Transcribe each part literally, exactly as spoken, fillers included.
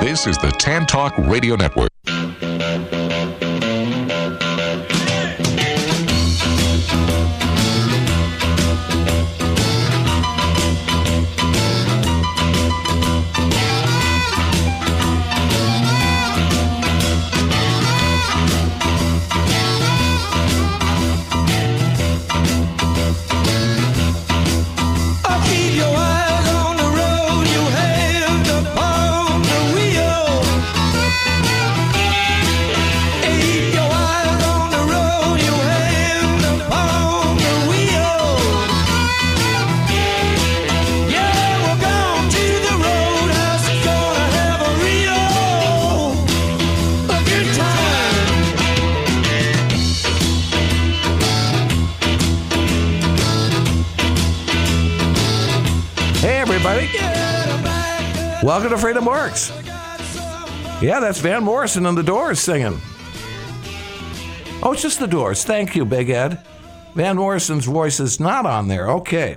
This is the Tan Talk Radio Network. Welcome to Freedom Works. Yeah, that's Van Morrison and the Doors singing. Oh, it's just the Doors. Thank you, Big Ed. Van Morrison's voice is not on there. Okay.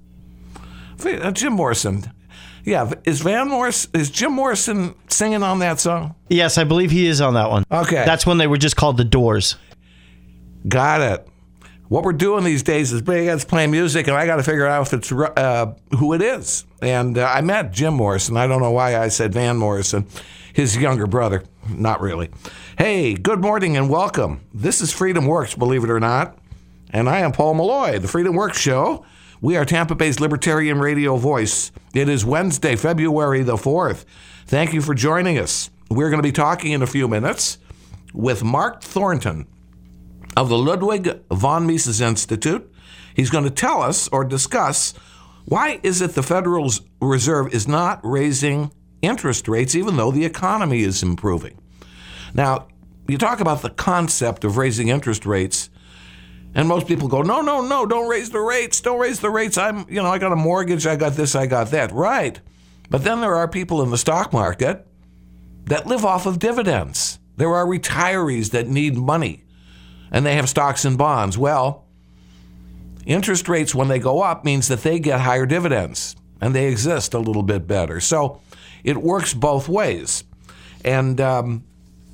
Jim Morrison. Yeah, is Van Morrison, is Jim Morrison singing on that song? Yes, I believe he is on that one. Okay. That's when they were just called the Doors. Got it. What we're doing these days is Big Ed's playing music, and I got to figure out if it's uh, who it is. And uh, I met Jim Morrison. I don't know why I said Van Morrison, his younger brother. Not really. Hey, good morning and welcome. This is Freedom Works, believe it or not. And I am Paul Malloy, the Freedom Works Show. We are Tampa Bay's Libertarian Radio Voice. It is Wednesday, February the fourth. Thank you for joining us. We're going to be talking in a few minutes with Mark Thornton of the Ludwig von Mises Institute. He's going to tell us or discuss why is it the Federal Reserve is not raising interest rates even though the economy is improving. Now, you talk about the concept of raising interest rates, and most people go, no, no, no, don't raise the rates, don't raise the rates. I'm, you know, I got a mortgage, I got this, I got that. Right. But then there are people in the stock market that live off of dividends. There are retirees that need money, and they have stocks and bonds. Well, interest rates, when they go up, means that they get higher dividends, and they exist a little bit better. So it works both ways. And um,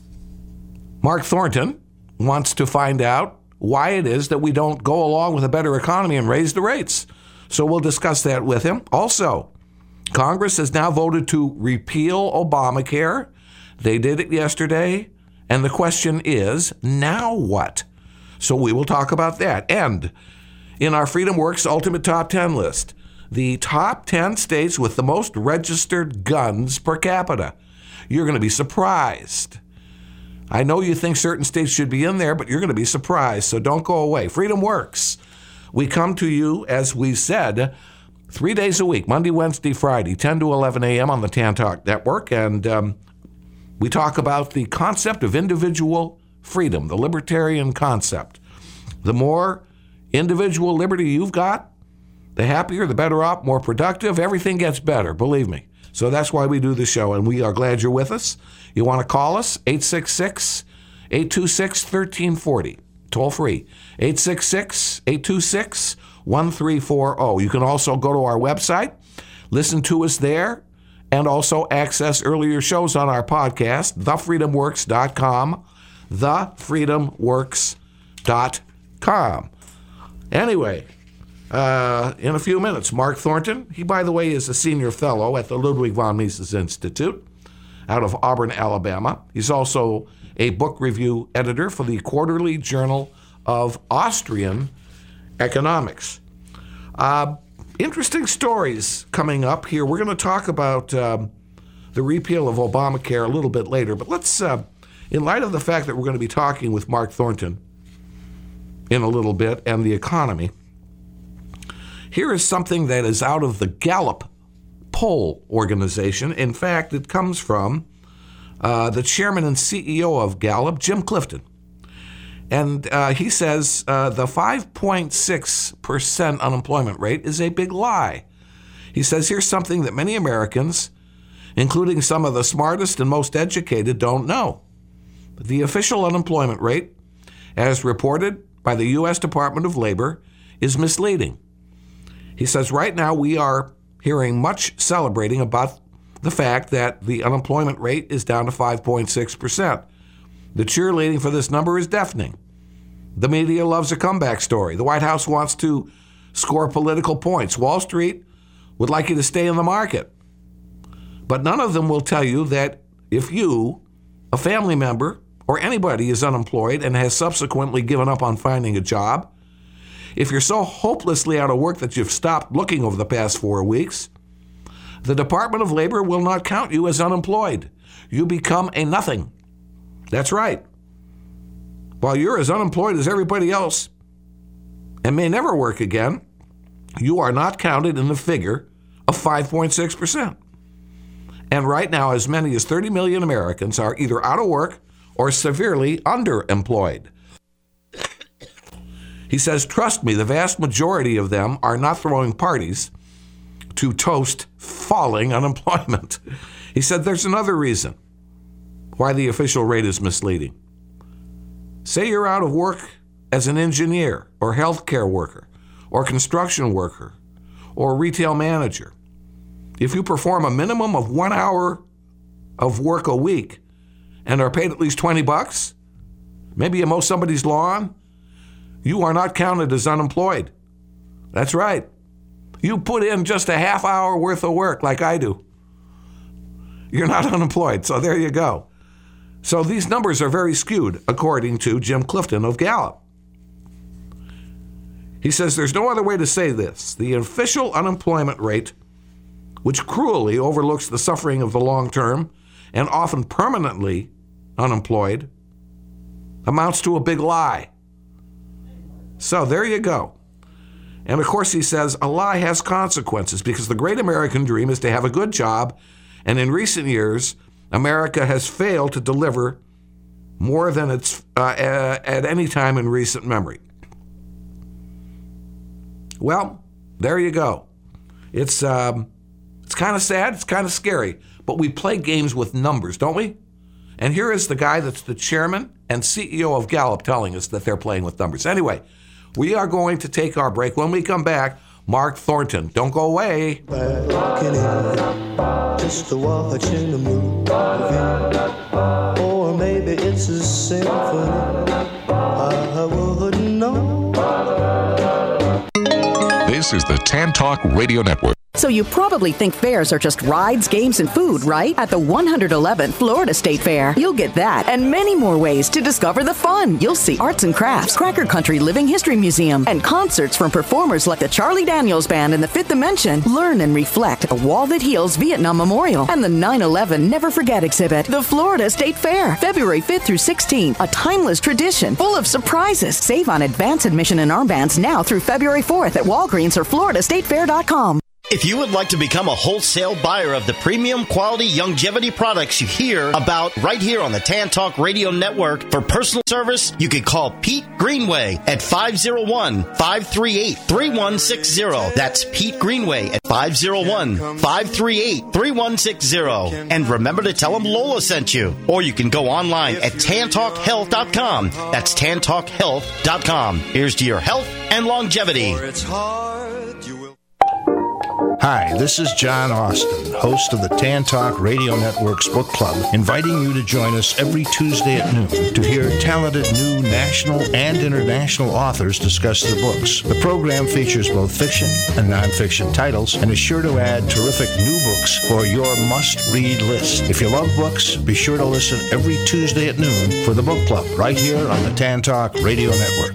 Mark Thornton wants to find out why it is that we don't go along with a better economy and raise the rates. So we'll discuss that with him. Also, Congress has now voted to repeal Obamacare. They did it yesterday. And the question is, now what? So we will talk about that. And in our Freedom Works Ultimate Top ten list, the top ten states with the most registered guns per capita. You're going to be surprised. I know you think certain states should be in there, but you're going to be surprised, so don't go away. Freedom Works. We come to you, as we said, three days a week, Monday, Wednesday, Friday, ten to eleven a.m. on the Tan Talk Network, and um, we talk about the concept of individual freedom, the libertarian concept. The more individual liberty you've got, the happier, the better off, more productive, everything gets better, believe me. So that's why we do the show, and we are glad you're with us. You want to call us, eight six six, eight two six, one three four zero, toll free, eight six six, eight two six, one three four zero. You can also go to our website, listen to us there, and also access earlier shows on our podcast, the freedom works dot com, the freedom works dot com. Anyway, uh, in a few minutes, Mark Thornton, he, by the way, is a senior fellow at the Ludwig von Mises Institute out of Auburn, Alabama. He's also a book review editor for the Quarterly Journal of Austrian Economics. Uh, interesting stories coming up here. We're going to talk about um, the repeal of Obamacare a little bit later, but let's, uh, in light of the fact that we're going to be talking with Mark Thornton in a little bit and the economy, here is something that is out of the Gallup poll organization. In fact, it comes from uh, the chairman and C E O of Gallup, Jim Clifton. And uh, he says uh, the five point six percent unemployment rate is a big lie. He says here's something that many Americans, including some of the smartest and most educated, don't know. The official unemployment rate, as reported by the U S Department of Labor, is misleading. He says right now we are hearing much celebrating about the fact that the unemployment rate is down to five point six percent. The cheerleading for this number is deafening. The media loves a comeback story. The White House wants to score political points. Wall Street would like you to stay in the market. But none of them will tell you that if you, a family member, or anybody is unemployed and has subsequently given up on finding a job, if you're so hopelessly out of work that you've stopped looking over the past four weeks, the Department of Labor will not count you as unemployed. You become a nothing. That's right. While you're as unemployed as everybody else and may never work again, you are not counted in the figure of five point six percent. And right now, as many as thirty million Americans are either out of work or severely underemployed. He says, trust me, the vast majority of them are not throwing parties to toast falling unemployment. He said there's another reason why the official rate is misleading. Say you're out of work as an engineer or healthcare worker or construction worker or retail manager. If you perform a minimum of one hour of work a week and are paid at least twenty bucks, maybe you mow somebody's lawn, you are not counted as unemployed. That's right. You put in just a half hour worth of work like I do. You're not unemployed, so there you go. So these numbers are very skewed, according to Jim Clifton of Gallup. He says there's no other way to say this. The official unemployment rate, which cruelly overlooks the suffering of the long-term and often permanently unemployed, amounts to a big lie. So there you go. And of course, he says a lie has consequences because the great American dream is to have a good job, and in recent years, America has failed to deliver more than it's uh, at any time in recent memory. Well, there you go. It's um, it's kind of sad, it's kind of scary, but we play games with numbers, don't we? And here is the guy that's the chairman and C E O of Gallup telling us that they're playing with numbers. Anyway, we are going to take our break. When we come back, Mark Thornton. Don't go away. Just watching a movie, or maybe it's a symphony. I wouldn't know. This is the Tan Talk Radio Network. So you probably think fairs are just rides, games, and food, right? At the one hundred eleventh Florida State Fair, you'll get that and many more ways to discover the fun. You'll see arts and crafts, Cracker Country Living History Museum, and concerts from performers like the Charlie Daniels Band and the Fifth Dimension. Learn and reflect at the Wall That Heals Vietnam Memorial and the nine eleven Never Forget exhibit. The Florida State Fair, February fifth through sixteenth, a timeless tradition full of surprises. Save on advance admission and armbands now through February fourth at Walgreens or Florida State Fair dot com. If you would like to become a wholesale buyer of the premium quality longevity products you hear about right here on the Tan Talk Radio Network for personal service, you can call Pete Greenway at five oh one, five three eight, three one six oh. That's Pete Greenway at five oh one, five three eight, three one six oh. And remember to tell him Lola sent you. Or you can go online at tan talk health dot com. That's tan talk health dot com. Here's to your health and longevity. Hi, this is John Austin, host of the Tan Talk Radio Network's Book Club, inviting you to join us every Tuesday at noon to hear talented new national and international authors discuss their books. The program features both fiction and nonfiction titles and is sure to add terrific new books for your must-read list. If you love books, be sure to listen every Tuesday at noon for the Book Club right here on the Tan Talk Radio Network.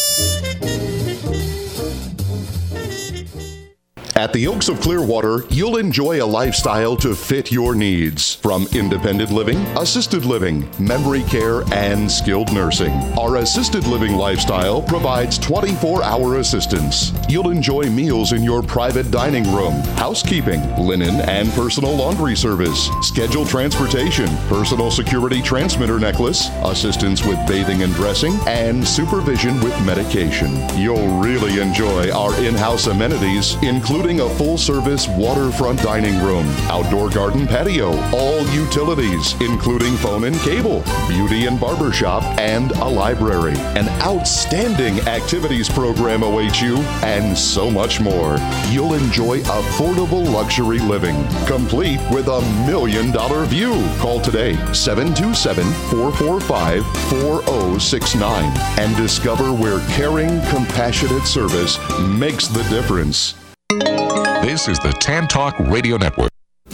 At the Oaks of Clearwater, you'll enjoy a lifestyle to fit your needs. From independent living, assisted living, memory care, and skilled nursing. Our assisted living lifestyle provides twenty-four hour assistance. You'll enjoy meals in your private dining room, housekeeping, linen and personal laundry service, scheduled transportation, personal security transmitter necklace, assistance with bathing and dressing, and supervision with medication. You'll really enjoy our in-house amenities, including including a full-service waterfront dining room, outdoor garden patio, all utilities, including phone and cable, beauty and barber shop, and a library. An outstanding activities program awaits you, and so much more. You'll enjoy affordable luxury living, complete with a million-dollar view. Call today, seven two seven, four four five, four zero six nine, and discover where caring, compassionate service makes the difference. This is the Tan Talk Radio Network.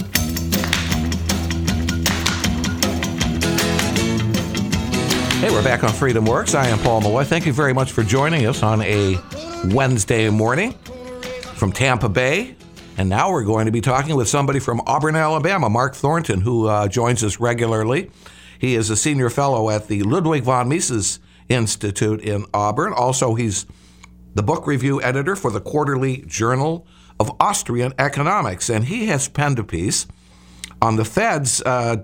Hey, we're back on Freedom Works. I am Paul Malloy. Thank you very much for joining us on a Wednesday morning from Tampa Bay. And now we're going to be talking with somebody from Auburn, Alabama, Mark Thornton, who uh, joins us regularly. He is a senior fellow at the Ludwig von Mises Institute in Auburn. Also, he's the book review editor for the Quarterly Journal of Austrian Economics. And he has penned a piece on the Fed's uh,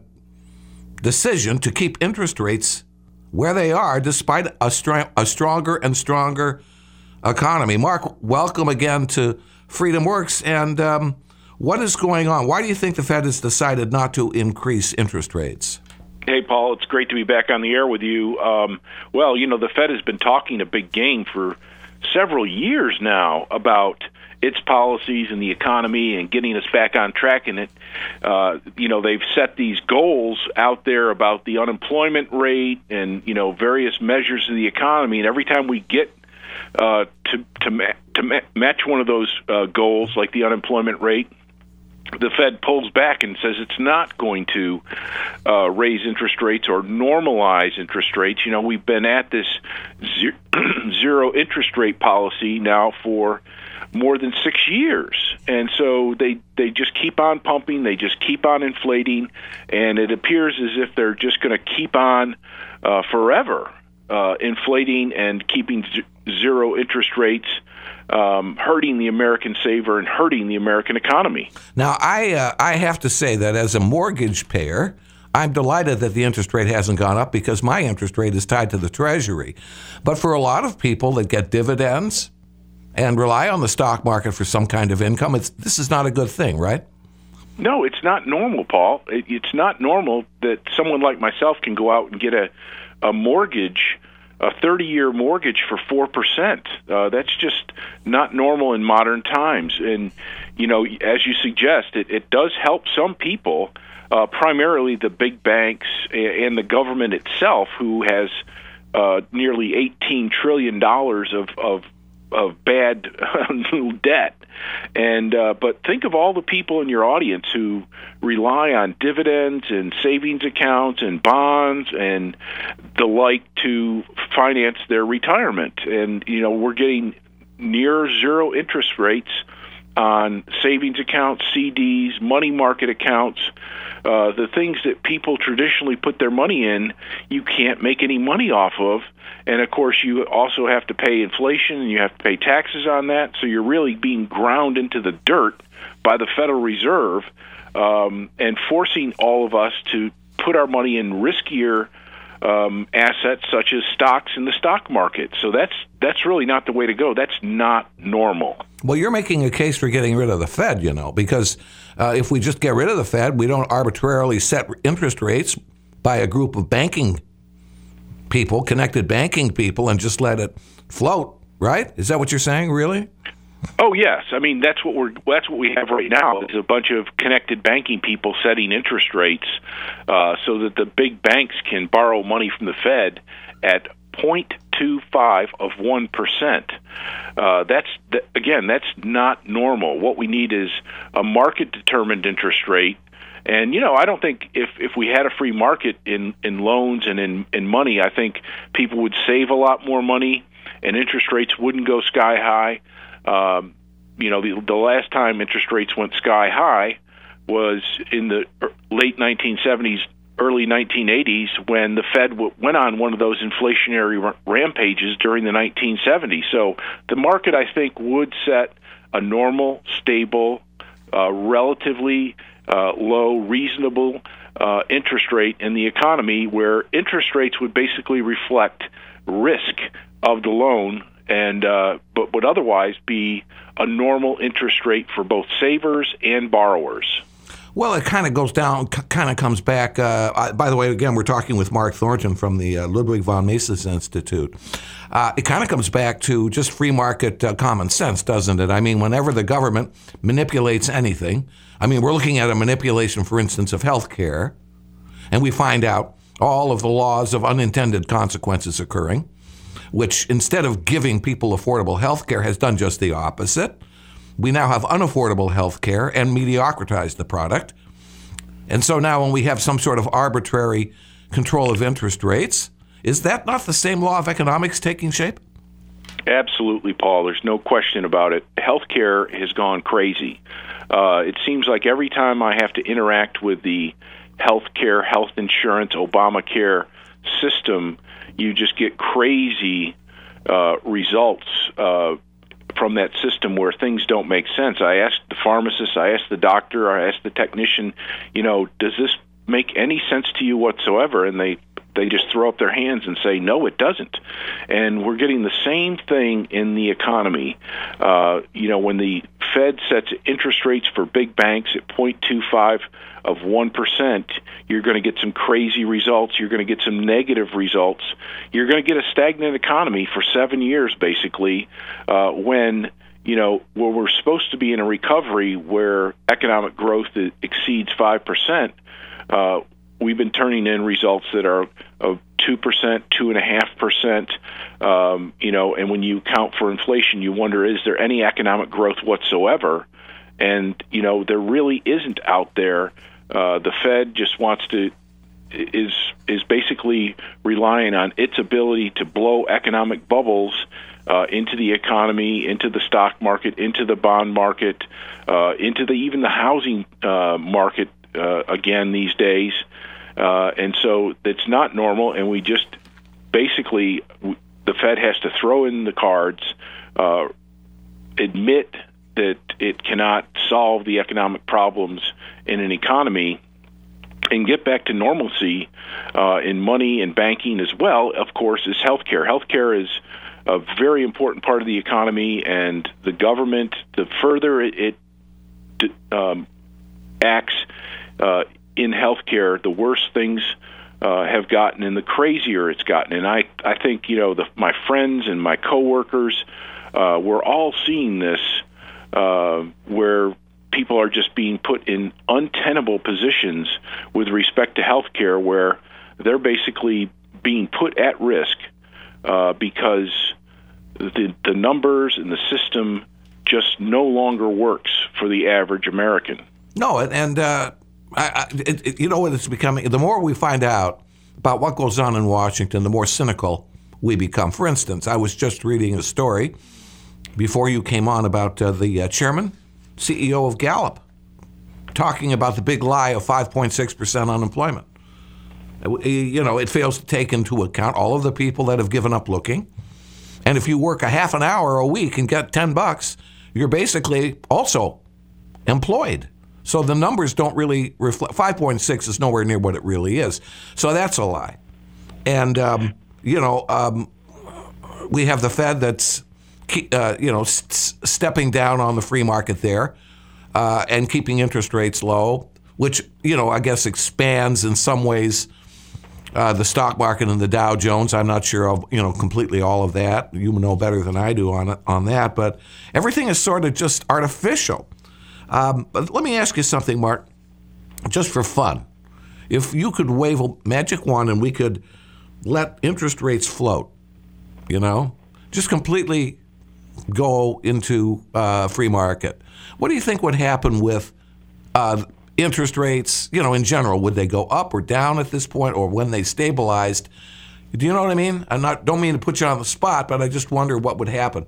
decision to keep interest rates where they are despite a, str- a stronger and stronger economy. Mark, welcome again to Freedom Works. And um, what is going on? Why do you think the Fed has decided not to increase interest rates? Hey, Paul, it's great to be back on the air with you. Um, well, you know, the Fed has been talking a big game for several years now about its policies and the economy and getting us back on track. And it, uh, you know, they've set these goals out there about the unemployment rate and, you know, various measures of the economy. And every time we get uh, to to, ma- to ma- match one of those uh, goals, like the unemployment rate, the Fed pulls back and says it's not going to uh, raise interest rates or normalize interest rates. You know, we've been at this zero, zero interest rate policy now for more than six years. And so they, they just keep on pumping, they just keep on inflating, and it appears as if they're just going to keep on uh, forever uh, inflating and keeping z- zero interest rates, Um, hurting the American saver and hurting the American economy. Now, I uh, I have to say that as a mortgage payer, I'm delighted that the interest rate hasn't gone up because my interest rate is tied to the Treasury. But for a lot of people that get dividends and rely on the stock market for some kind of income, it's this is not a good thing, right? No, it's not normal, Paul. It, it's not normal that someone like myself can go out and get a, a mortgage, a thirty-year mortgage for four percent. Uh, that's just not normal in modern times. And, you know, as you suggest, it, it does help some people, uh, primarily the big banks and the government itself, who has uh, nearly eighteen trillion dollars of, of, of bad debt. And uh, but think of all the people in your audience who rely on dividends and savings accounts and bonds and the like to finance their retirement. And, you know, we're getting near zero interest rates on savings accounts, C Ds, money market accounts, uh, the things that people traditionally put their money in, you can't make any money off of. And, of course, you also have to pay inflation and you have to pay taxes on that. So you're really being ground into the dirt by the Federal Reserve um, and forcing all of us to put our money in riskier um, assets such as stocks in the stock market. So that's that's really not the way to go. That's not normal. Well, you're making a case for getting rid of the Fed, you know, because uh, if we just get rid of the Fed, we don't arbitrarily set interest rates by a group of banking people, connected banking people, and just let it float, right? Is that what you're saying, really? Oh, yes. I mean, that's what we're that's what we have right now is a bunch of connected banking people setting interest rates uh, so that the big banks can borrow money from the Fed at zero point two five of one percent. Uh, that's th- again, that's not normal. What we need is a market-determined interest rate. And, you know, I don't think if, if we had a free market in, in loans and in, in money, I think people would save a lot more money and interest rates wouldn't go sky high. Um, you know, the, the last time interest rates went sky high was in the late nineteen seventies, early nineteen eighties, when the Fed w- went on one of those inflationary r- rampages during the nineteen seventies. So the market, I think, would set a normal, stable, uh, relatively uh, low, reasonable uh, interest rate in the economy where interest rates would basically reflect risk of the loan and uh, but would otherwise be a normal interest rate for both savers and borrowers. Well, it kind of goes down, c- kind of comes back. Uh, I, by the way, again, we're talking with Mark Thornton from the uh, Ludwig von Mises Institute. Uh, it kind of comes back to just free market uh, common sense, doesn't it? I mean, whenever the government manipulates anything, I mean, we're looking at a manipulation, for instance, of health care, and we find out all of the laws of unintended consequences occurring, which instead of giving people affordable health care has done just the opposite. We now have unaffordable health care and mediocratized the product. And so now when we have some sort of arbitrary control of interest rates, is that not the same law of economics taking shape? Absolutely, Paul. There's no question about it. Healthcare has gone crazy. Uh, it seems like every time I have to interact with the healthcare, health insurance, Obamacare system, you just get crazy uh, results uh from that system where things don't make sense. I asked the pharmacist, I asked the doctor, I asked the technician, you know, does this make any sense to you whatsoever? And they they just throw up their hands and say, no, it doesn't. And we're getting the same thing in the economy. Uh, you know, when the Fed sets interest rates for big banks at zero point two five of one percent, you're going to get some crazy results. You're going to get some negative results. You're going to get a stagnant economy for seven years, basically, uh, when, you know, where we're supposed to be in a recovery where economic growth exceeds five percent, uh, we've been turning in results that are of two percent, two point five percent, um, you know, and when you account for inflation, you wonder, is there any economic growth whatsoever? And, you know, there really isn't out there. Uh, the Fed just wants to is is basically relying on its ability to blow economic bubbles uh, into the economy, into the stock market, into the bond market, uh, into the even the housing uh, market uh, again these days. Uh, and so it's not normal, and we just basically the Fed has to throw in the cards, uh, admit that it cannot solve the economic problems in an economy, and get back to normalcy uh, in money and banking as well, of course, is healthcare. Healthcare is a very important part of the economy, and the government, the further it, it um, acts uh, in healthcare, the worse things uh, have gotten and the crazier it's gotten. And I, I think, you know, the, my friends and my coworkers, uh, we're all seeing this Uh, where people are just being put in untenable positions with respect to health care, where they're basically being put at risk uh, because the, the numbers and the system just no longer works for the average American. No, and, and uh, I, I, it, it, you know what it's becoming? The more we find out about what goes on in Washington, the more cynical we become. For instance, I was just reading a story before you came on about uh, the uh, chairman, C E O of Gallup, talking about the big lie of five point six percent unemployment. You know, it fails to take into account all of the people that have given up looking. And if you work a half an hour a week and get ten bucks, you're basically also employed. So the numbers don't really reflect. five point six is nowhere near what it really is. So that's a lie. And, um, you know, um, we have the Fed that's Uh, you know, s- stepping down on the free market there uh, and keeping interest rates low, which, you know, I guess expands in some ways uh, the stock market and the Dow Jones. I'm not sure of, you know, completely all of that. You know better than I do on on that. But everything is sort of just artificial. Um, but let me ask you something, Mark, just for fun. If you could wave a magic wand and we could let interest rates float, you know, just completely go into uh, free market, what do you think would happen with uh, interest rates, you know, in general? Would they go up or down at this point, or when they stabilized? Do you know what I mean? I'm not, don't mean to put you on the spot, but I just wonder what would happen.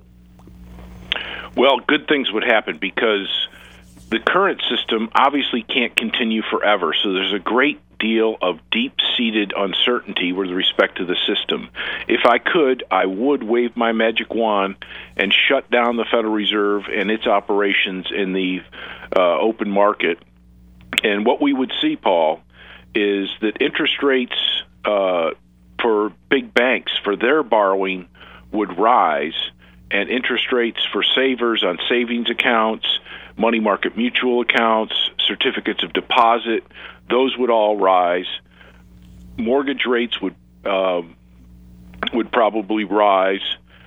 Well, good things would happen because the current system obviously can't continue forever. So there's a great deal of deep-seated uncertainty with respect to the system. If I could, I would wave my magic wand and shut down the Federal Reserve and its operations in the uh, open market. And what we would see, Paul, is that interest rates uh, for big banks, for their borrowing, would rise, and interest rates for savers on savings accounts, money market mutual accounts, certificates of deposit, those would all rise. Mortgage rates would uh, would probably rise.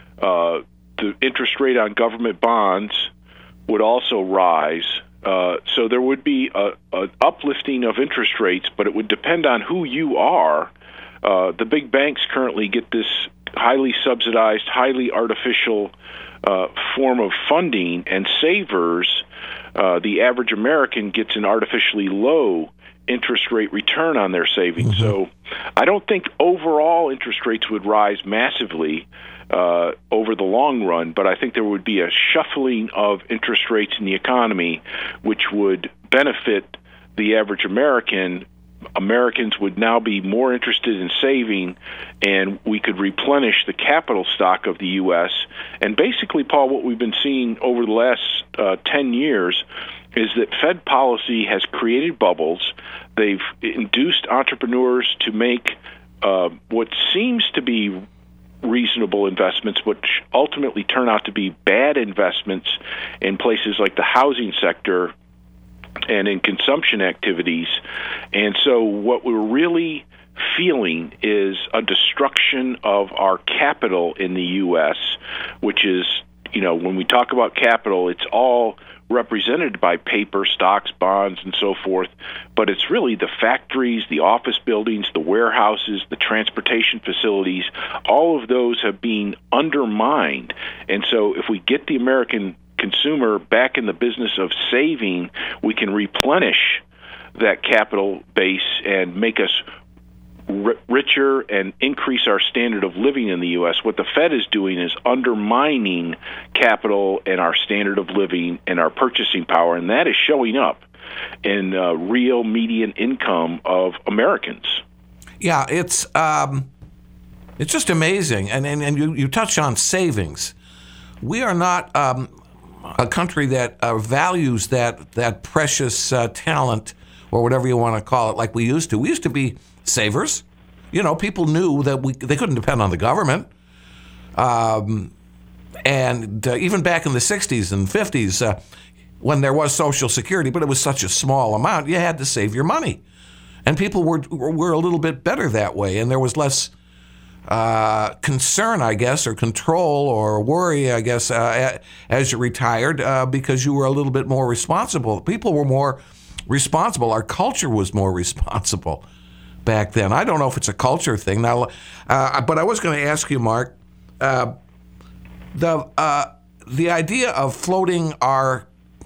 Uh, the interest rate on government bonds would also rise. Uh, so there would be a, a uplifting of interest rates, but it would depend on who you are. Uh, the big banks currently get this highly subsidized, highly artificial uh, form of funding, and savers, uh, the average American gets an artificially low interest rate return on their savings. Mm-hmm. So I don't think overall interest rates would rise massively uh, over the long run, but I think there would be a shuffling of interest rates in the economy, which would benefit the average American. Americans would now be more interested in saving, and we could replenish the capital stock of the U S. And basically, Paul, what we've been seeing over the last uh, ten years is that Fed policy has created bubbles. They've induced entrepreneurs to make uh, what seems to be reasonable investments, which ultimately turn out to be bad investments in places like the housing sector and in consumption activities. And so what we're really feeling is a destruction of our capital in the U S, which is, you know, when we talk about capital, it's all represented by paper, stocks, bonds, and so forth, but it's really the factories, the office buildings, the warehouses, the transportation facilities. All of those have been undermined. And so if we get the American consumer back in the business of saving, we can replenish that capital base and make us r- richer and increase our standard of living in the U S. What the Fed is doing is undermining capital and our standard of living and our purchasing power, and that is showing up in uh, real median income of Americans. Yeah, it's um, it's just amazing. And, and, and you, you touch on savings. We are not um, a country that uh, values that that precious uh, talent, or whatever you want to call it, like we used to. We used to be savers. You know, people knew that we they couldn't depend on the government. Um, and uh, even back in the sixties and fifties, uh, when there was Social Security, but it was such a small amount, you had to save your money. And people were were a little bit better that way, and there was less Uh, concern, I guess, or control or worry, I guess, uh, as you retired uh, because you were a little bit more responsible. People were more responsible. Our culture was more responsible back then. I don't know if it's a culture thing now, uh, but I was going to ask you, Mark, uh, the uh, the idea of floating our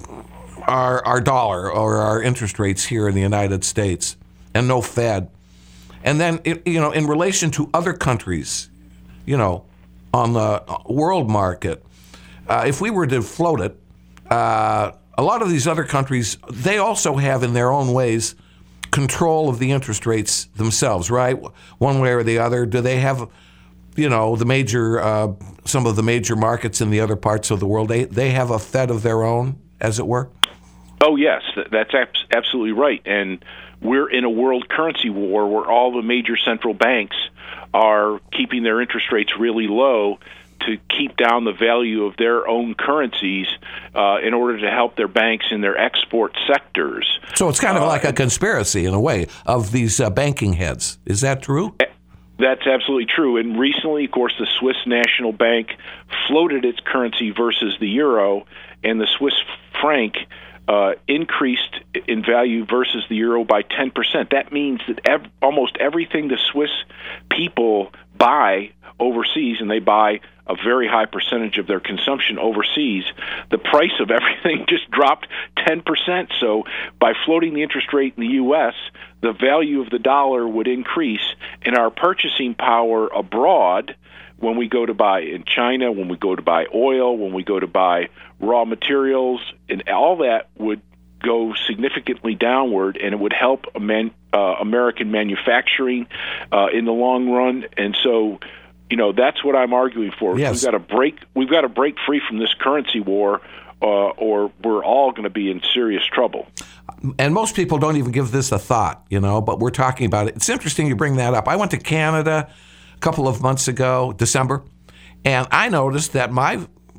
our our dollar or our interest rates here in the United States and no Fed. And then, you know, in relation to other countries, you know, on the world market, uh, if we were to float it, uh, a lot of these other countries, they also have in their own ways control of the interest rates themselves, right? One way or the other. Do they have, you know, the major, uh, some of the major markets in the other parts of the world, they, they have a Fed of their own, as it were? Oh, yes, that's absolutely right. And we're in a world currency war where all the major central banks are keeping their interest rates really low to keep down the value of their own currencies uh, in order to help their banks in their export sectors. So it's kind of uh, like a conspiracy in a way of these uh, banking heads. Is that true? That's absolutely true. And recently, of course, the Swiss National Bank floated its currency versus the euro, and the Swiss franc Uh, increased in value versus the euro by ten percent. That means that ev- almost everything the Swiss people buy overseas, and they buy a very high percentage of their consumption overseas, the price of everything just dropped ten percent. So by floating the interest rate in the U S, the value of the dollar would increase, and our purchasing power abroad, when we go to buy in China, when we go to buy oil, when we go to buy raw materials, and all that would go significantly downward, and it would help man, uh, American manufacturing uh, in the long run. And so, you know, that's what I'm arguing for. Yes. We've got to break. We've got to break free from this currency war, uh, or we're all going to be in serious trouble. And most people don't even give this a thought, you know. But we're talking about it. It's interesting you bring that up. I went to Canada a couple of months ago, December, and I noticed that my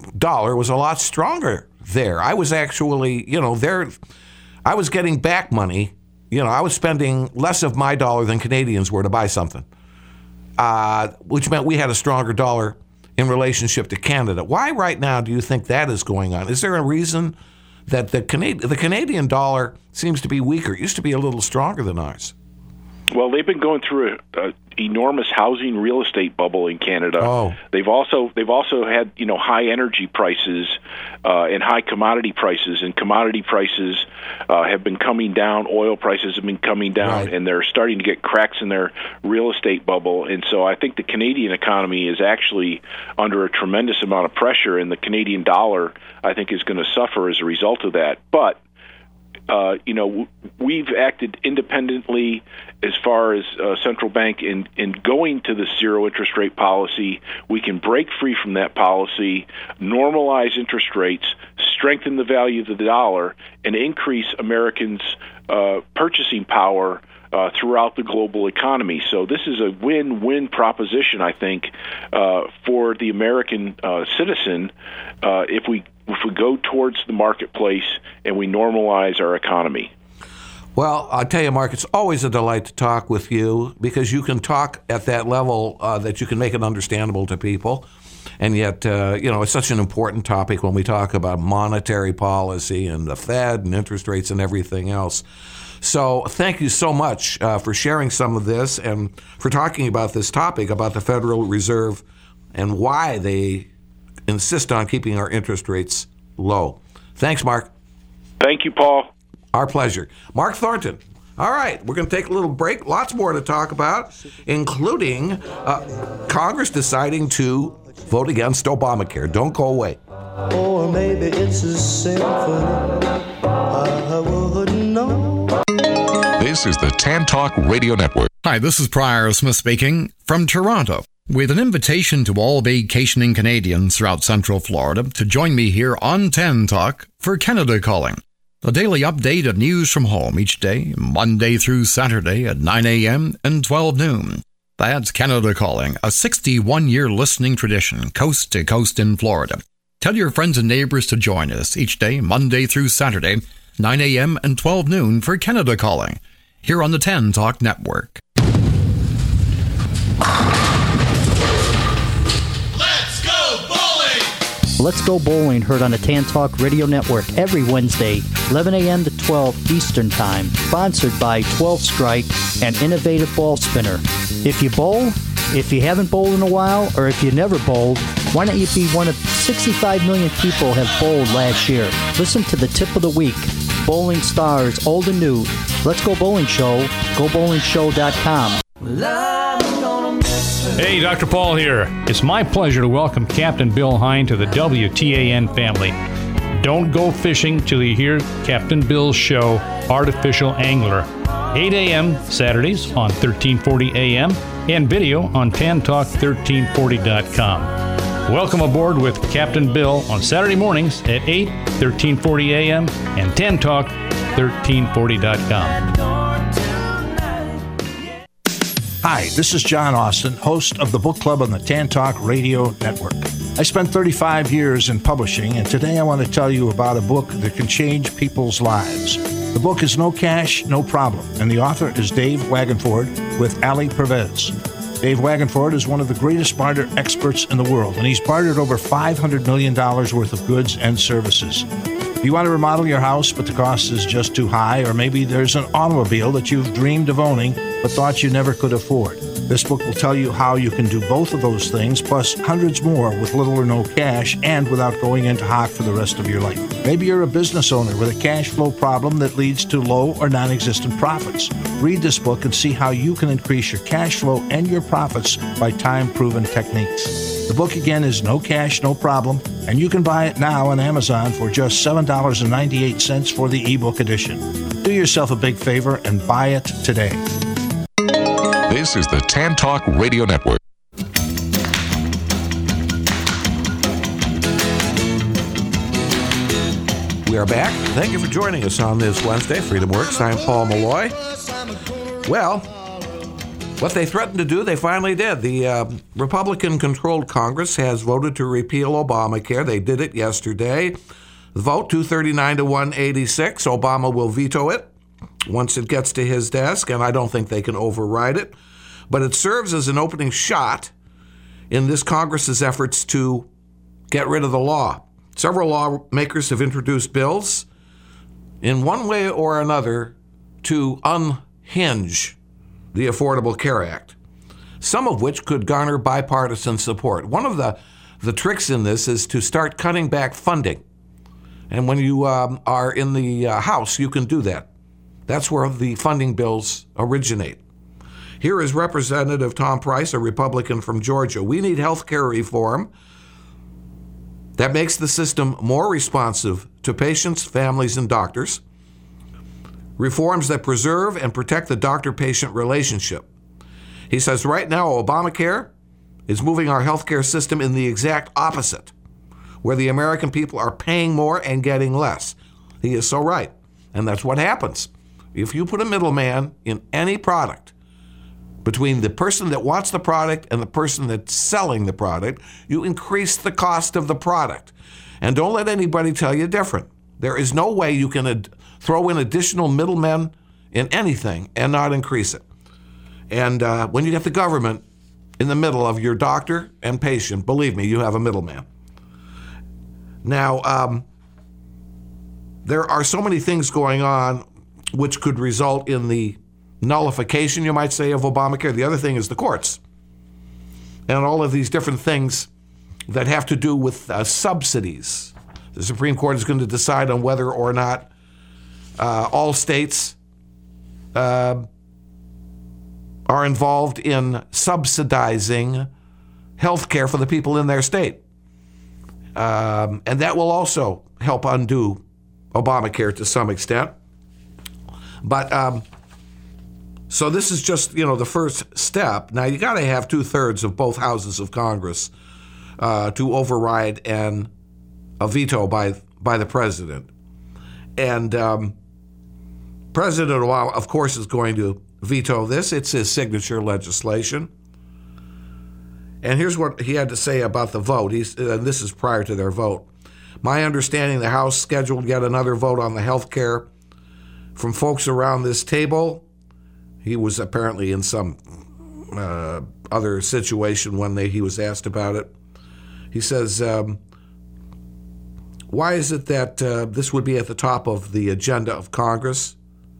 dollar was a lot stronger there. I was actually, you know, there, I was getting back money. You know, I was spending less of my dollar than Canadians were to buy something, uh, which meant we had a stronger dollar in relationship to Canada. Why right now do you think that is going on? Is there a reason that the Canadian the Canadian dollar seems to be weaker? It used to be a little stronger than ours. Well, they've been going through an enormous housing real estate bubble in Canada. Oh. They've also they've also had you know high energy prices uh, and high commodity prices, and commodity prices uh, have been coming down. Oil prices have been coming down, Right. and they're starting to get cracks in their real estate bubble. And so I think the Canadian economy is actually under a tremendous amount of pressure, and the Canadian dollar, I think, is going to suffer as a result of that. But Uh, you know, we've acted independently as far as uh, central bank in, in going to the zero interest rate policy. We can break free from that policy, normalize interest rates, strengthen the value of the dollar, and increase Americans' uh, purchasing power uh, throughout the global economy. So this is a win-win proposition, I think, uh, for the American uh, citizen uh, if we if we go towards the marketplace and we normalize our economy. Well, I'll tell you, Mark, it's always a delight to talk with you because you can talk at that level uh, that you can make it understandable to people. And yet, uh, you know, it's such an important topic when we talk about monetary policy and the Fed and interest rates and everything else. So thank you so much uh, for sharing some of this and for talking about this topic about the Federal Reserve and why they insist on keeping our interest rates low. Thanks, Mark. Thank you, Paul. Our pleasure. Mark Thornton. All right, we're going to take a little break. Lots more to talk about, including uh, Congress deciding to vote against Obamacare. Don't go away. Or maybe it's a symphony. I wouldn't know. This is the Tan Talk Radio Network. Hi, this is Prior Smith speaking from Toronto, with an invitation to all vacationing Canadians throughout Central Florida to join me here on Tan Talk for Canada Calling, a daily update of news from home each day, Monday through Saturday at nine a.m. and twelve noon. That's Canada Calling, a sixty-one-year listening tradition, coast to coast in Florida. Tell your friends and neighbors to join us each day, Monday through Saturday, nine a.m. and twelve noon for Canada Calling, here on the Tan Talk Network. Let's Go Bowling, heard on the Tan Talk Radio Network every Wednesday, eleven a.m. to twelve Eastern Time. Sponsored by twelve Strike and Innovative Ball Spinner. If you bowl, if you haven't bowled in a while, or if you never bowled, why don't you be one of sixty-five million people have bowled last year? Listen to the tip of the week. Bowling stars, old and new. Let's Go Bowling Show, go bowling show dot com. Hey, Doctor Paul here. It's my pleasure to welcome Captain Bill Hine to the W T A N family. Don't go fishing till you hear Captain Bill's show, Artificial Angler. eight a.m. Saturdays on thirteen forty a.m. and video on tan talk thirteen forty dot com. Welcome aboard with Captain Bill on Saturday mornings at eight, thirteen forty a.m. and tan talk thirteen forty dot com. Hi, this is John Austin, host of the Book Club on the Tan Talk Radio Network. I spent thirty-five years in publishing, and today I want to tell you about a book that can change people's lives. The book is No Cash, No Problem, and the author is Dave Wagenford with Ali Pervez. Dave Wagenford is one of the greatest barter experts in the world, and he's bartered over five hundred million dollars worth of goods and services. You want to remodel your house, but the cost is just too high, or maybe there's an automobile that you've dreamed of owning but thought you never could afford. This book will tell you how you can do both of those things, plus hundreds more with little or no cash and without going into hock for the rest of your life. Maybe you're a business owner with a cash flow problem that leads to low or non-existent profits. Read this book and see how you can increase your cash flow and your profits by time-proven techniques. The book again is No Cash, No Problem, and you can buy it now on Amazon for just seven dollars and ninety-eight cents for the ebook edition. Do yourself a big favor and buy it today. This is the Tan Talk Radio Network. We are back. Thank you for joining us on this Wednesday, Freedom Works. I'm Paul Malloy. Well, What they threatened to do, they finally did. The uh, Republican-controlled Congress has voted to repeal Obamacare. They did it yesterday. The vote, two thirty-nine to one eighty-six. Obama will veto it once it gets to his desk, and I don't think they can override it. But it serves as an opening shot in this Congress's efforts to get rid of the law. Several lawmakers have introduced bills in one way or another to unhinge the Affordable Care Act, some of which could garner bipartisan support. One of the, the tricks in this is to start cutting back funding. And when you um, are in the uh, House, you can do that. That's where the funding bills originate. Here is Representative Tom Price, a Republican from Georgia. We need health care reform that makes the system more responsive to patients, families, and doctors. Reforms that preserve and protect the doctor-patient relationship. He says right now Obamacare is moving our healthcare system in the exact opposite, where the American people are paying more and getting less. He is so right. And that's what happens. If you put a middleman in any product between the person that wants the product and the person that's selling the product, you increase the cost of the product. And don't let anybody tell you different. There is no way you can ad- throw in additional middlemen in anything and not increase it. And uh, when you get the government in the middle of your doctor and patient, believe me, you have a middleman. Now, um, there are so many things going on which could result in the nullification, you might say, of Obamacare. The other thing is the courts. And all of these different things that have to do with uh, subsidies. The Supreme Court is going to decide on whether or not uh, all states uh, are involved in subsidizing health care for the people in their state. Um, and that will also help undo Obamacare to some extent. But um, so this is just, you know, the first step. Now, you got to have two-thirds of both houses of Congress uh, to override and a veto by by the president. And um, President Obama, of course, is going to veto this. It's his signature legislation. And here's what he had to say about the vote. He's, and this is prior to their vote. My understanding, the House scheduled yet another vote on the health care from folks around this table. He was apparently in some uh, other situation when they, he was asked about it. He says, um, why is it that uh, this would be at the top of the agenda of Congress?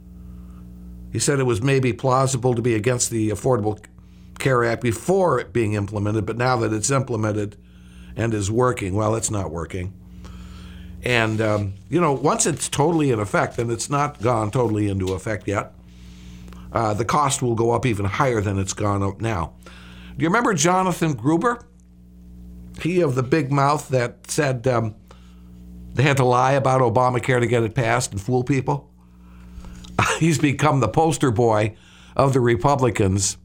He said it was maybe plausible to be against the Affordable Care Act before it being implemented, but now that it's implemented and is working, well, it's not working. And, um, you know, once it's totally in effect, and it's not gone totally into effect yet, uh, the cost will go up even higher than it's gone up now. Do you remember Jonathan Gruber? He of the big mouth that said um, they had to lie about Obamacare to get it passed and fool people? He's become the poster boy of the Republicans,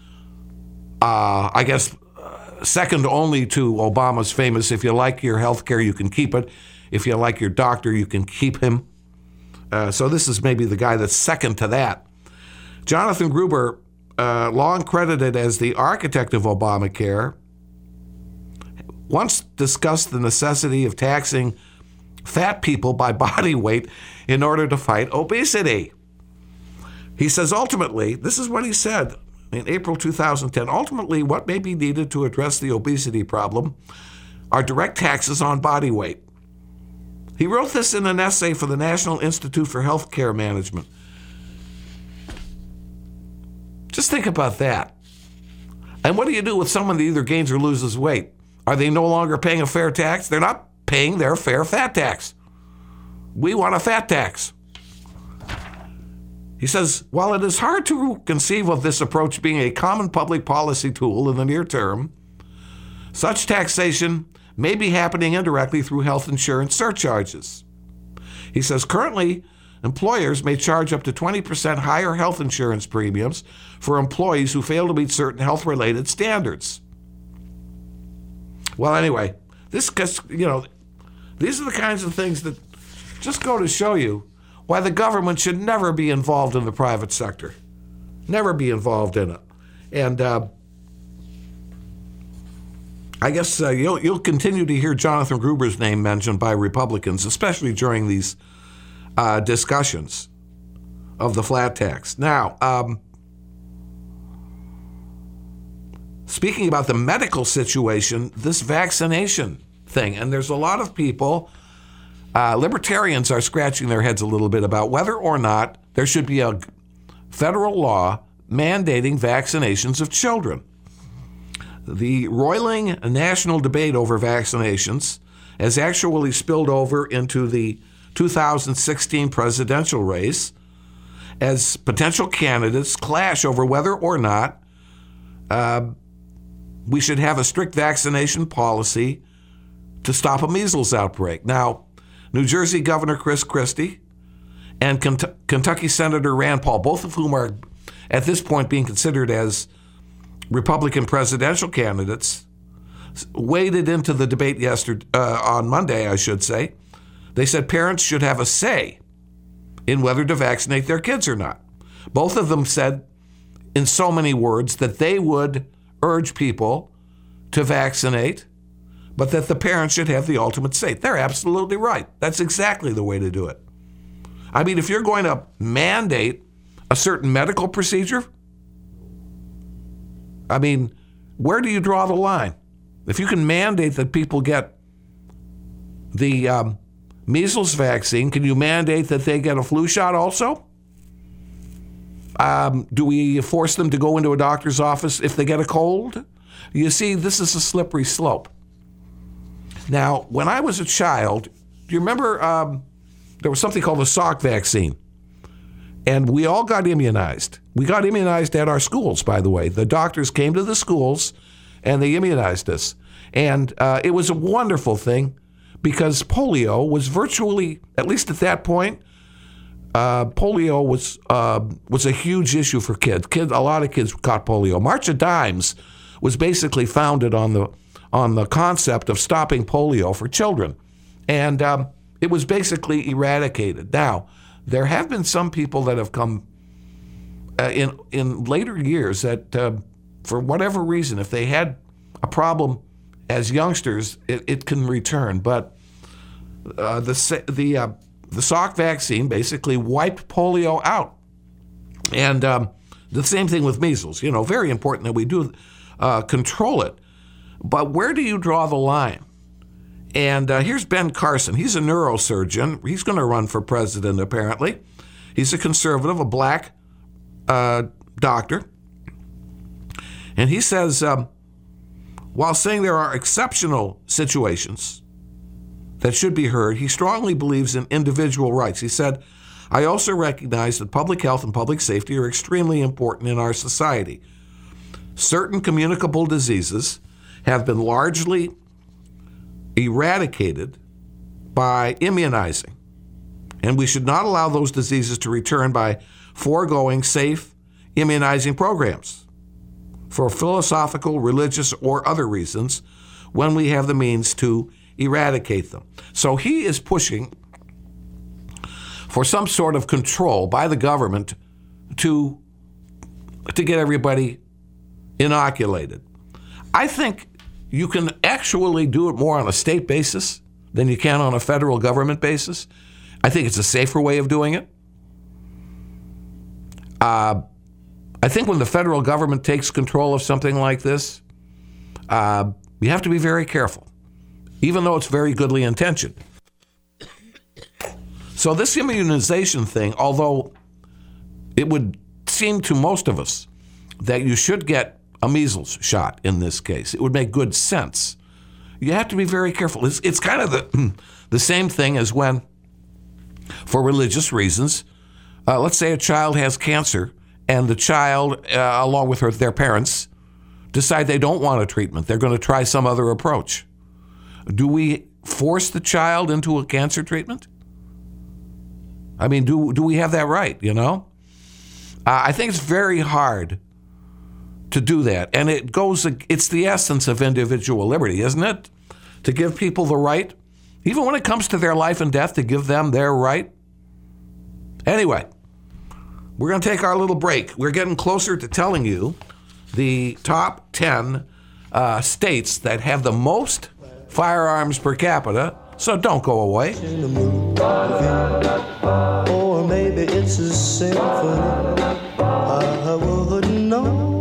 uh, I guess uh, second only to Obama's famous, if you like your health care, you can keep it. If you like your doctor, you can keep him. Uh, so this is maybe the guy that's second to that. Jonathan Gruber, uh, long credited as the architect of Obamacare, once discussed the necessity of taxing fat people by body weight in order to fight obesity. He says, ultimately, this is what he said in April two thousand ten, ultimately what may be needed to address the obesity problem are direct taxes on body weight. He wrote this in an essay for the National Institute for Healthcare Management. Just think about that. And what do you do with someone that either gains or loses weight? Are they no longer paying a fair tax? They're not paying their fair fat tax. We want a fat tax. He says, while it is hard to conceive of this approach being a common public policy tool in the near term, such taxation may be happening indirectly through health insurance surcharges. He says, currently, employers may charge up to twenty percent higher health insurance premiums for employees who fail to meet certain health-related standards. Well, anyway, this, you know, these are the kinds of things that just go to show you why the government should never be involved in the private sector. Never be involved in it. And uh, I guess uh, you'll, you'll continue to hear Jonathan Gruber's name mentioned by Republicans, especially during these uh, discussions of the flat tax. Now, um, speaking about the medical situation, this vaccination thing, and there's a lot of people, uh, libertarians are scratching their heads a little bit about whether or not there should be a federal law mandating vaccinations of children. The roiling national debate over vaccinations has actually spilled over into the two thousand sixteen presidential race as potential candidates clash over whether or not uh, we should have a strict vaccination policy to stop a measles outbreak. Now, New Jersey Governor Chris Christie and Kent- Kentucky Senator Rand Paul, both of whom are at this point being considered as Republican presidential candidates, waded into the debate yesterday, uh, on Monday, I should say. They said parents should have a say in whether to vaccinate their kids or not. Both of them said in so many words that they would urge people to vaccinate, but that the parents should have the ultimate say. They're absolutely right. That's exactly the way to do it. I mean, if you're going to mandate a certain medical procedure, I mean, where do you draw the line? If you can mandate that people get the um, measles vaccine, can you mandate that they get a flu shot also? Um, do we force them to go into a doctor's office if they get a cold? You see, this is a slippery slope. Now, when I was a child, do you remember um, there was something called the Salk vaccine? And we all got immunized. We got immunized at our schools, by the way. The doctors came to the schools and they immunized us. And uh, it was a wonderful thing because polio was virtually, at least at that point, uh, polio was uh, was a huge issue for kids. Kids, a lot of kids caught polio. March of Dimes was basically founded on the on the concept of stopping polio for children. And um, it was basically eradicated. Now, there have been some people that have come uh, in in later years that, uh, for whatever reason, if they had a problem as youngsters, it, it can return. But uh, the the uh, the Salk vaccine basically wiped polio out, and um, the same thing with measles. You know, very important that we do uh, control it. But where do you draw the line? And uh, here's Ben Carson. He's a neurosurgeon. He's going to run for president, apparently. He's a conservative, a black uh, doctor. And he says, um, while saying there are exceptional situations that should be heard, he strongly believes in individual rights. He said, I also recognize that public health and public safety are extremely important in our society. Certain communicable diseases have been largely eradicated by immunizing, and we should not allow those diseases to return by foregoing safe immunizing programs for philosophical, religious, or other reasons when we have the means to eradicate them. So he is pushing for some sort of control by the government to, to get everybody inoculated. I think you can actually do it more on a state basis than you can on a federal government basis. I think it's a safer way of doing it. Uh, I think when the federal government takes control of something like this, uh, you have to be very careful, even though it's very goodly intentioned. So this immunization thing, although it would seem to most of us that you should get a measles shot in this case, it would make good sense. You have to be very careful. It's, it's kind of the, the same thing as when, for religious reasons, uh, let's say a child has cancer and the child, uh, along with her, their parents, decide they don't want a treatment. They're going to try some other approach. Do we force the child into a cancer treatment? I mean, do do we have that right, you know? Uh, I think it's very hard to do that. And it goes, it's the essence of individual liberty, isn't it? To give people the right, even when it comes to their life and death, to give them their right. Anyway, we're going to take our little break. We're getting closer to telling you the top ten uh, states that have the most firearms per capita, so don't go away. Or maybe it's a symphony. I wouldn't know.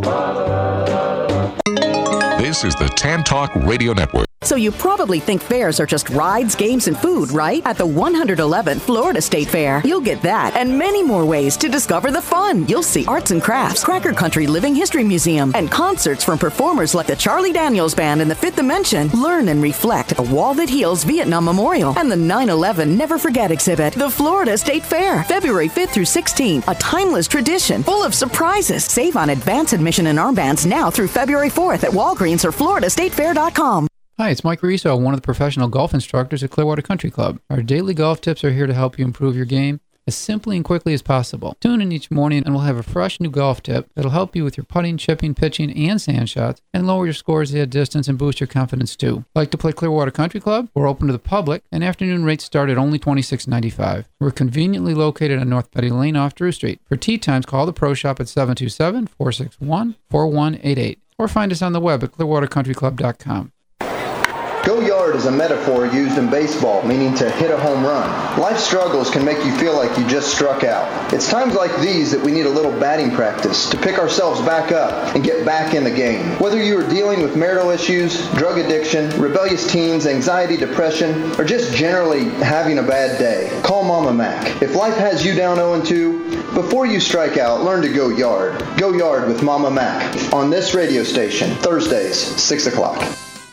This is the Tan Talk Radio Network. So you probably think fairs are just rides, games, and food, right? At the one hundred eleventh Florida State Fair, you'll get that and many more ways to discover the fun. You'll see arts and crafts, Cracker Country Living History Museum, and concerts from performers like the Charlie Daniels Band and the Fifth Dimension. Learn and reflect at the Wall That Heals Vietnam Memorial and the nine eleven Never Forget exhibit. The Florida State Fair, February fifth through sixteenth, a timeless tradition full of surprises. Save on advance admission and armbands now through February fourth at Walgreens or Florida State Fair dot com. Hi, it's Mike Riso, one of the professional golf instructors at Clearwater Country Club. Our daily golf tips are here to help you improve your game as simply and quickly as possible. Tune in each morning and we'll have a fresh new golf tip that'll help you with your putting, chipping, pitching, and sand shots and lower your scores at distance and boost your confidence too. Like to play Clearwater Country Club? We're open to the public and afternoon rates start at only twenty-six ninety-five. We're conveniently located on North Betty Lane off Drew Street. For tee times, call the Pro Shop at seven two seven, four six one, four one eight eight or find us on the web at clearwater country club dot com. Go yard is a metaphor used in baseball, meaning to hit a home run. Life struggles can make you feel like you just struck out. It's times like these that we need a little batting practice to pick ourselves back up and get back in the game. Whether you are dealing with marital issues, drug addiction, rebellious teens, anxiety, depression, or just generally having a bad day, call Mama Mac. If life has you down oh and two, before you strike out, learn to go yard. Go yard with Mama Mac on this radio station, Thursdays, six o'clock.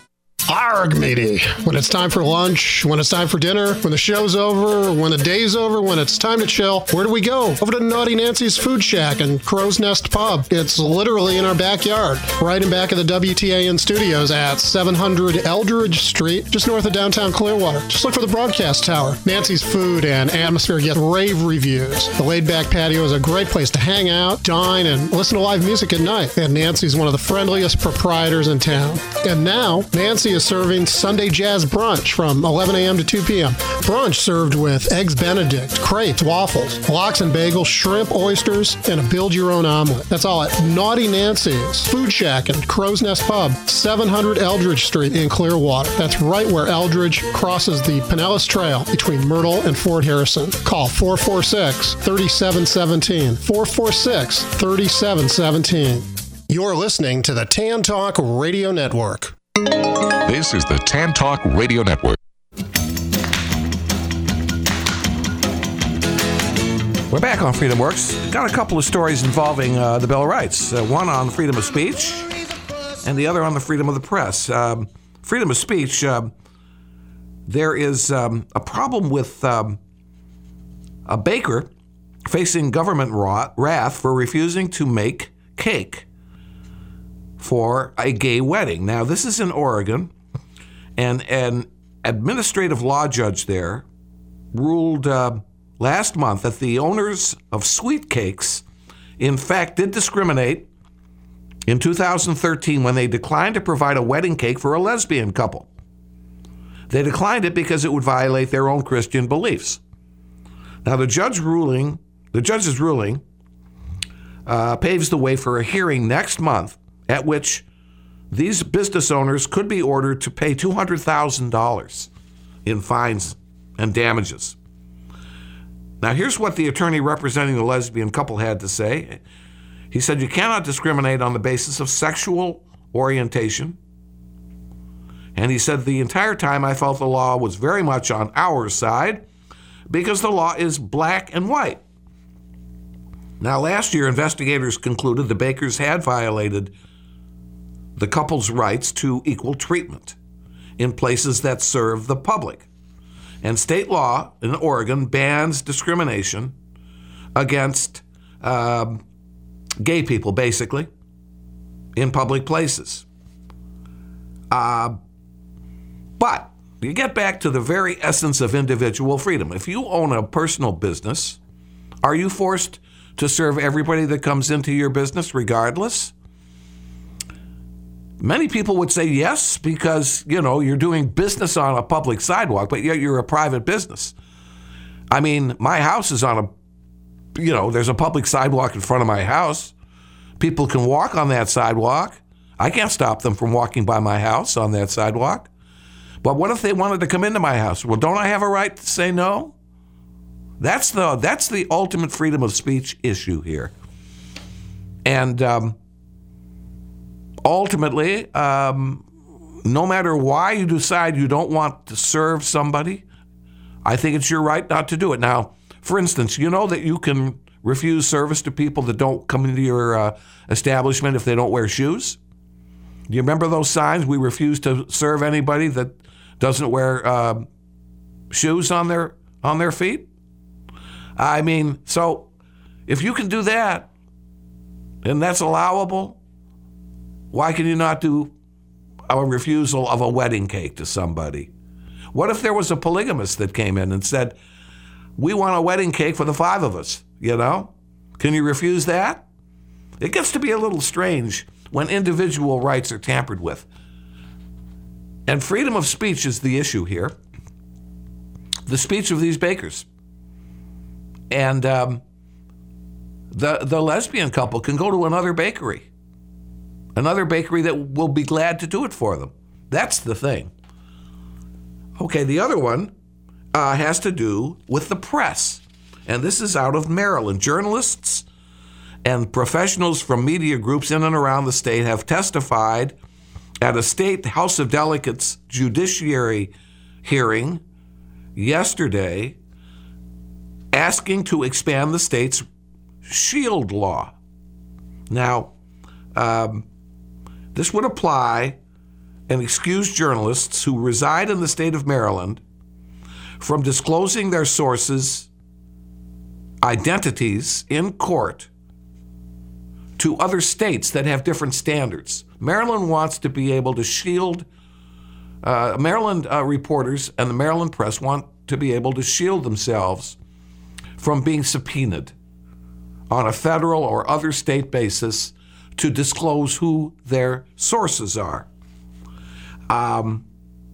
Arg, matey. When it's time for lunch, when it's time for dinner, when the show's over, when the day's over, when it's time to chill, where do we go? Over to Naughty Nancy's Food Shack and Crow's Nest Pub. It's literally in our backyard, right in back of the W T A N studios at seven hundred Eldridge Street, just north of downtown Clearwater. Just look for the broadcast tower. Nancy's food and atmosphere get rave reviews. The laid-back patio is a great place to hang out, dine, and listen to live music at night. And Nancy's one of the friendliest proprietors in town. And now, Nancy is serving Sunday Jazz Brunch from eleven a.m. to two p.m. Brunch served with eggs Benedict, crepes, waffles, lox and bagels, shrimp, oysters, and a build-your-own omelet. That's all at Naughty Nancy's Food Shack and Crow's Nest Pub, seven hundred Eldridge Street in Clearwater. That's right where Eldridge crosses the Pinellas Trail between Myrtle and Fort Harrison. Call four four six, three seven one seven, four four six, three seven one seven. You're listening to the Tan Talk Radio Network. This is the Tan Talk Radio Network. We're back on Freedom Works. Got a couple of stories involving uh, the Bill of Rights. Uh, one on freedom of speech and the other on the freedom of the press. Um, freedom of speech, uh, there is um, a problem with um, a baker facing government wrath for refusing to make cake for a gay wedding. Now, this is in Oregon, and an administrative law judge there ruled uh, last month that the owners of Sweet Cakes, in fact, did discriminate in two thousand thirteen when they declined to provide a wedding cake for a lesbian couple. They declined it because it would violate their own Christian beliefs. Now, the judge ruling, the judge's ruling uh, paves the way for a hearing next month at which these business owners could be ordered to pay two hundred thousand dollars in fines and damages. Now, here's what the attorney representing the lesbian couple had to say. He said, "You cannot discriminate on the basis of sexual orientation." And he said, "The entire time I felt the law was very much on our side because the law is black and white." Now, last year, investigators concluded the bakers had violated the couple's rights to equal treatment in places that serve the public. And state law in Oregon bans discrimination against um, gay people, basically, in public places. Uh, but you get back to the very essence of individual freedom. If you own a personal business, are you forced to serve everybody that comes into your business regardless? Many people would say yes, because, you know, you're doing business on a public sidewalk, but yet you're a private business. I mean, my house is on a, you know, there's a public sidewalk in front of my house, People can walk on that sidewalk. I can't stop them from walking by my house on that sidewalk. But what if they wanted to come into my house? Well, don't I have a right to say no? That's the that's the ultimate freedom of speech issue here. And um, ultimately, um, no matter why you decide you don't want to serve somebody, I think it's your right not to do it. Now, for instance, you know that you can refuse service to people that don't come into your uh, establishment if they don't wear shoes? Do you remember those signs? We refuse to serve anybody that doesn't wear uh, shoes on their on their feet? I mean, so if you can do that, and that's allowable, why can you not do a refusal of a wedding cake to somebody? What if there was a polygamist that came in and said, we want a wedding cake for the five of us, you know? Can you refuse that? It gets to be a little strange when individual rights are tampered with. And freedom of speech is the issue here. The speech of these bakers. And um, the the lesbian couple can go to another bakery. Another bakery that will be glad to do it for them. That's the thing. Okay, the other one uh, has to do with the press. And this is out of Maryland. Journalists and professionals from media groups in and around the state have testified at a state House of Delegates judiciary hearing yesterday asking to expand the state's SHIELD law. Now, um, this would apply and excuse journalists who reside in the state of Maryland from disclosing their sources' identities in court to other states that have different standards. Maryland wants to be able to shield, uh, Maryland uh, reporters and the Maryland press want to be able to shield themselves from being subpoenaed on a federal or other state basis to disclose who their sources are. Um,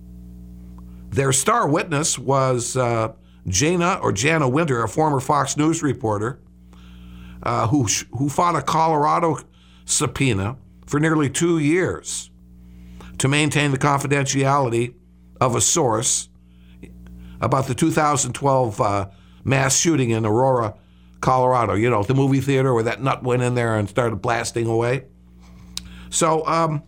their star witness was uh, Jana or Jana Winter, a former Fox News reporter uh, who who fought a Colorado subpoena for nearly two years to maintain the confidentiality of a source about the two thousand twelve uh, mass shooting in Aurora, Colorado. You know, the movie theater where that nut went in there and started blasting away. So um,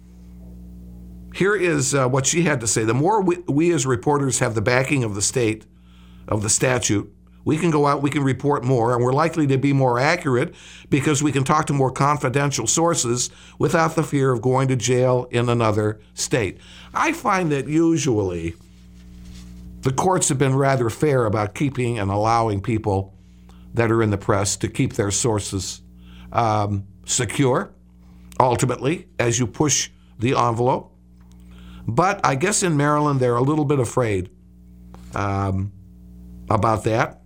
here is uh, what she had to say. The more we, we as reporters have the backing of the state, of the statute, we can go out, we can report more, and we're likely to be more accurate because we can talk to more confidential sources without the fear of going to jail in another state. I find that usually the courts have been rather fair about keeping and allowing people that are in the press to keep their sources um, secure, ultimately, as you push the envelope. But I guess in Maryland, they're a little bit afraid um, about that.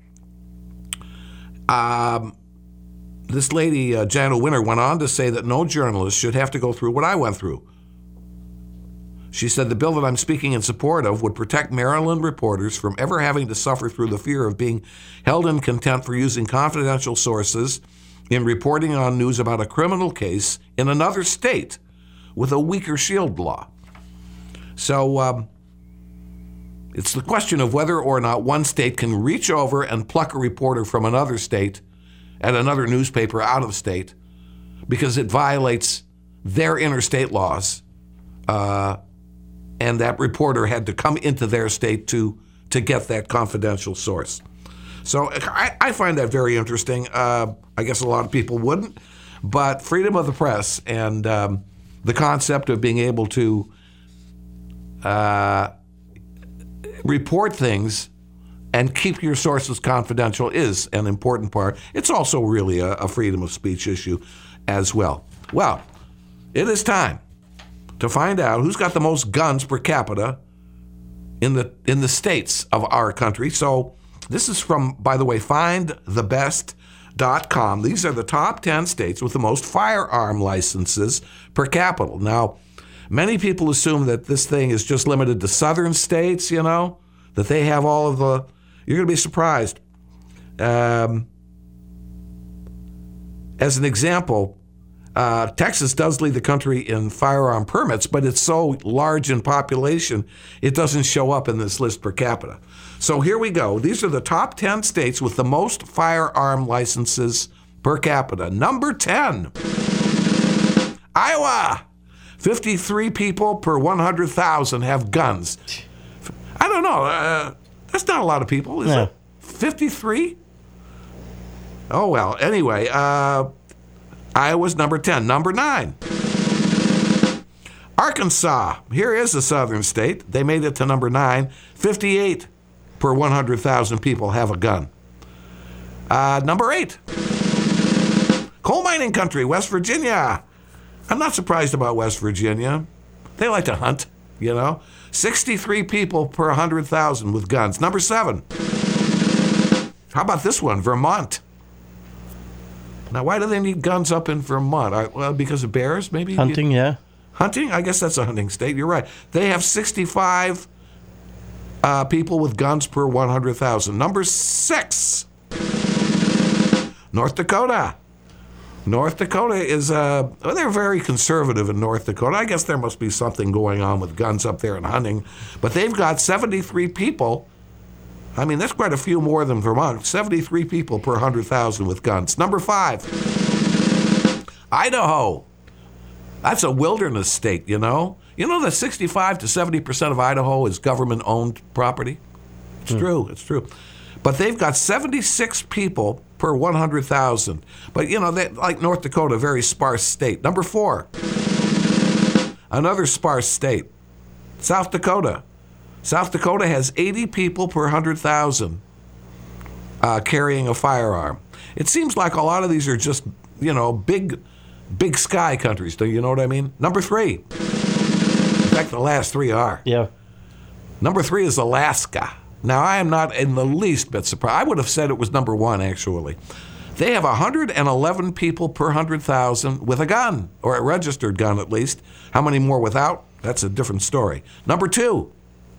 Um, this lady, uh, Jana Winter, went on to say that no journalist should have to go through what I went through. She said the bill that I'm speaking in support of would protect Maryland reporters from ever having to suffer through the fear of being held in contempt for using confidential sources in reporting on news about a criminal case in another state with a weaker SHIELD law. So um, it's the question of whether or not one state can reach over and pluck a reporter from another state at another newspaper out of state because it violates their interstate laws. Uh, and that reporter had to come into their state to to get that confidential source. So I, I find that very interesting. Uh, I guess a lot of people wouldn't, but freedom of the press and um, the concept of being able to uh, report things and keep your sources confidential is an important part. It's also really a, a freedom of speech issue as well. Well, it is time to find out who's got the most guns per capita in the in the states of our country. So this is from, by the way, find the best dot com. These are the top ten states with the most firearm licenses per capita. Now, many people assume that this thing is just limited to southern states, you know, that they have all of the... You're going to be surprised. Um, as an example, Uh, Texas does lead the country in firearm permits, but it's so large in population, it doesn't show up in this list per capita. So here we go. These are the top ten states with the most firearm licenses per capita. Number ten, Iowa. fifty-three people per one hundred thousand have guns. I don't know. Uh, that's not a lot of people, is No. it? fifty-three? Oh, well. Anyway, uh, Iowa's number ten. Number nine, Arkansas. Here is a southern state. They made it to number nine. fifty-eight per one hundred thousand people have a gun. Uh, number eight, coal mining country, West Virginia. I'm not surprised about West Virginia. They like to hunt, you know. sixty-three people per one hundred thousand with guns. Number seven, how about this one, Vermont? Now, why do they need guns up in Vermont? Uh, Well, because of bears, maybe? Hunting, yeah. Hunting? I guess that's a hunting state. You're right. They have sixty-five uh, people with guns per one hundred thousand. Number six, North Dakota. North Dakota is, uh, well, they're very conservative in North Dakota. I guess there must be something going on with guns up there and hunting. But they've got seventy-three people. I mean, that's quite a few more than Vermont. seventy-three people per one hundred thousand with guns. Number five, Idaho. That's a wilderness state, you know. You know that sixty-five to seventy percent of Idaho is government-owned property? It's Hmm. true, it's true. But they've got seventy-six people per one hundred thousand. But, you know, they, like North Dakota, a very sparse state. Number four, another sparse state, South Dakota. South Dakota has eighty people per one hundred thousand uh, carrying a firearm. It seems like a lot of these are just, you know, big, big sky countries. Do you know what I mean? Number three. In fact, the last three are. Yeah. Number three is Alaska. Now, I am not in the least bit surprised. I would have said it was number one, actually. They have one hundred eleven people per one hundred thousand with a gun, or a registered gun at least. How many more without? That's a different story. Number two,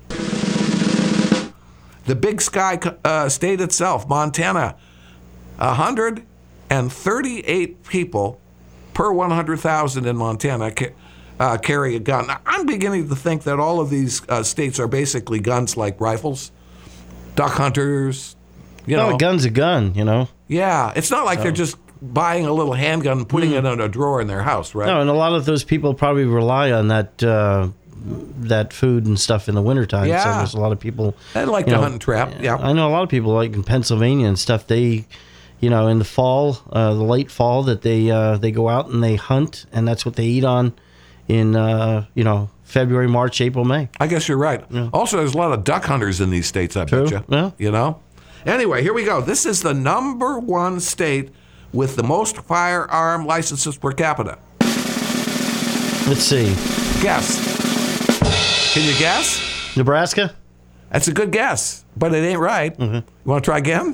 the big sky uh, state itself, Montana. one hundred thirty-eight people per one hundred thousand in Montana ca- uh, carry a gun. Now, I'm beginning to think that all of these uh, states are basically guns like rifles, duck hunters, you well, know. a gun's a gun, you know. Yeah, it's not like So- they're just buying a little handgun and putting Mm. it in a drawer in their house, right? No, and a lot of those people probably rely on that uh, that food and stuff in the wintertime. Yeah. So there's a lot of people. They like you to know, hunt and trap, yeah. I know a lot of people, like in Pennsylvania and stuff, they, you know, in the fall, uh, the late fall, that they uh, they go out and they hunt, and that's what they eat on in, uh, you know, February, March, April, May. I guess you're right. Also, there's a lot of duck hunters in these states, I True, bet you. yeah. You know? Anyway, here we go. This is the number one state with the most firearm licenses per capita. Let's see. Guess. Can you guess? Nebraska? That's a good guess, but it ain't right. Mm-hmm. You want to try again?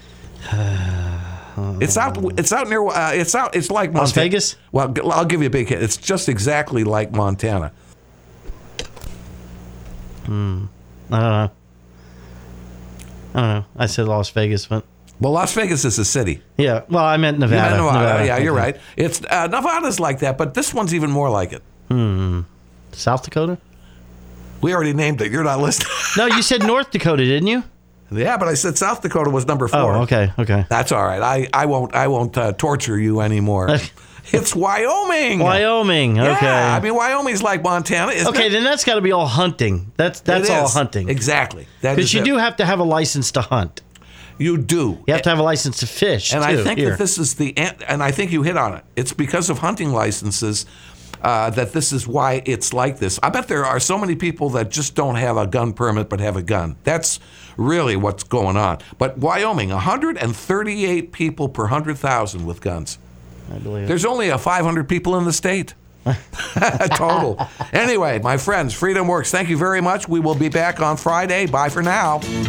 It's out. It's out near. Uh, it's out. It's like Montana. Las Vegas? Well, g- I'll give you a big hint. It's just exactly like Montana. Hmm. I don't know. I don't know. I said Las Vegas, but Well, Las Vegas is a city. yeah. Well, I meant Nevada. You meant Nevada. Nevada. Yeah, you're Okay. right. It's uh, Nevada's like that, but this one's even more like it. Hmm. South Dakota? We already named it. You're not listening. No, you said North Dakota, didn't you? Yeah, but I said South Dakota was number four. Oh, okay, okay. That's all right. I, I won't I won't uh, torture you anymore. It's Wyoming. Wyoming. Okay. Yeah, I mean Wyoming's like Montana. Isn't Okay, it? then that's got to be all hunting. That's that's It all is. hunting. Exactly. That Because is you it. do have to have a license to hunt. You do. You have to have a license to fish. And too, I think here. that this is the an- and I think you hit on it. It's because of hunting licenses uh, that this is why it's like this. I bet there are so many people that just don't have a gun permit but have a gun. That's really what's going on. But Wyoming, one hundred thirty-eight people per one hundred thousand with guns. I believe it. There's only a five hundred people in the state. Total. Anyway, my friends, Freedom Works, thank you very much. We will be back on Friday. Bye for now.